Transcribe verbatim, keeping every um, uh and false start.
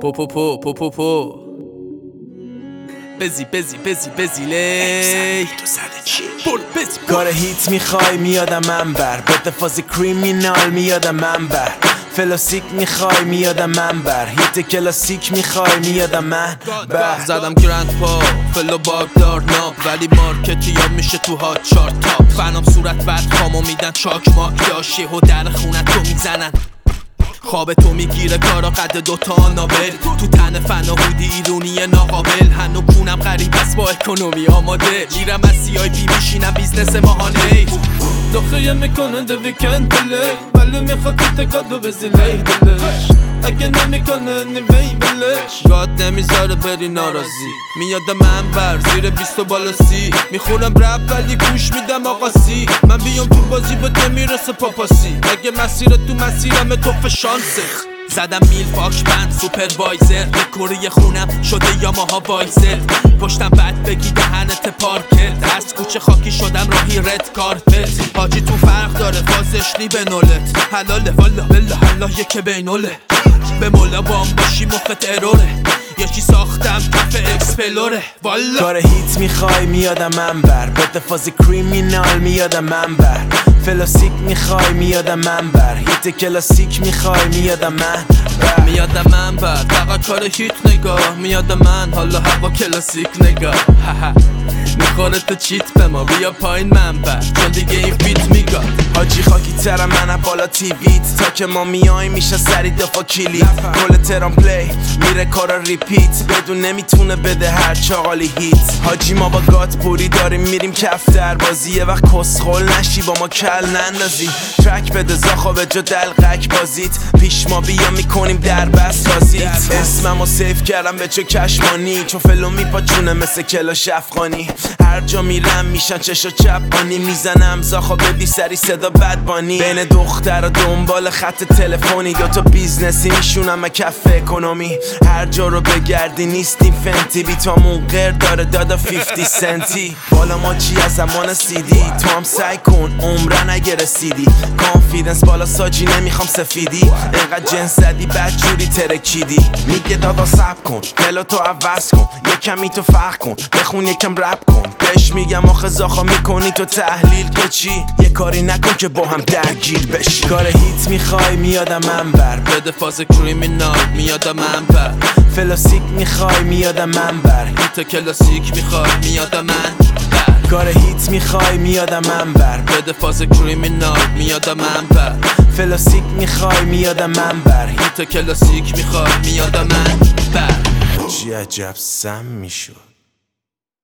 پو پو پو پو پو پو بزی بزی بزی بزی لی کار هیت میخوای میادم من بر بده فاز کریمینال میادم من بر فلاسیک میخوای میادم من بر هیت کلاسیک میخوای میادم من بر زدم گرند پا فلو باگدار ناب ولی مارکتی یا میشه تو ها چار تاپ فنام صورت بعد خامو میدن چاک ماک داشی و در خونت رو میزنن خواب تو میگیره کارا قد دوتا نابل تو تن فن و هودی ایرونی ناقابل هنو کونم غریب است با اکونومی آماده میرم از سی آی بی میشینم بیزنس ماهانه دخیه میکنه ده ویکند بله ولی میخواد که تکادو بزیله دلش اگه نمیکنه نیوی بلش گاد نمیذاره بری ناراضی میاد من بر زیر بیست و بالا سی میخونم رپ ولی گوش میدم آقا سی من بیام تو بازی به نمیرسه پاپاسی اگه مسیر تو مسیرم توف شانسه زدم میل پاک بند سوپروایزر دکوری خونم شده یاماها وایزر پشتم بد بگی دهنت پارکت از کوچه خاکی شدم راهی رد کارپت حاجی تو فرق داره فازش لی به نولت حلاله والا بلا حالا یکه بینوله به مولا بام باشی مخت اروره یکی ساختم کف اکسپلوره والا کار هیت میخوای میادم من بر بده فاز کریمینال میادم من بر فلاسیک میخوای میادم من بر هیت کلاسیک میخوای میادم من بر میادم من بر فقط کار هیت نگاه میادم من حالا هوا کلاسیک نگاه میخوره تو چیت به ما بیا پایین من بر چون دیگه این فیت میگاد حاجی خاکی ترم منم بالا تیویت تا که ما میای میشه سری دفا کلیت کل ترام پلی میره کارا ریپیت بدون نمیتونه بده هر چاقالی هیت حاجی ما با گات پوری داریم میریم کف در بازی یه وقت کسخل نشی با ما کل نندازی ترک بده زاخا به جا دلقک بازیت پیش ما بیا میکنیم در بس رازیت اسممو سیف کردم به چه کشمانی چون فلو میپاچونه مثل کلاش افغانی هر جا میرم میشن چشا چپانی میزنم زاخا بدی سری صدا بدبانی بین دختر و دنبال خط تلفنی دوتا بیزنسی میشونم کف اکونومی هر جا رو بگردی نیستیم فنتی بیتامون غیر داره دادا فیفتی سنتی بالا ما چی از زمان سیدی تو هم سعی کن عمره نگه رسیدی کانفیدنس بالا ساجی نمیخوام سفیدی اینقدر جنس زدی بد جوری ترکیدی میگه دادا سب کن دلو تو عوض کن یکمی تو فرق کن بخون یکم رپ کن بهش میگم آخه زاخا میکنی تو تحلیل که چی یه کاری نکن که با هم درگیر بشی کار هیت میخوای میادم من بر بده فاز کریمینال میادم من بر فلاسیک میخوای میادم من بر هیت کلاسیک میخوای میادم من بر کار هیت میخوای میادم من بر بده فاز کریمینال میادم من بر فلاسیک میخوای میادم من بر هیت کلاسیک میخوای میادم من بر چی عجب سم میشد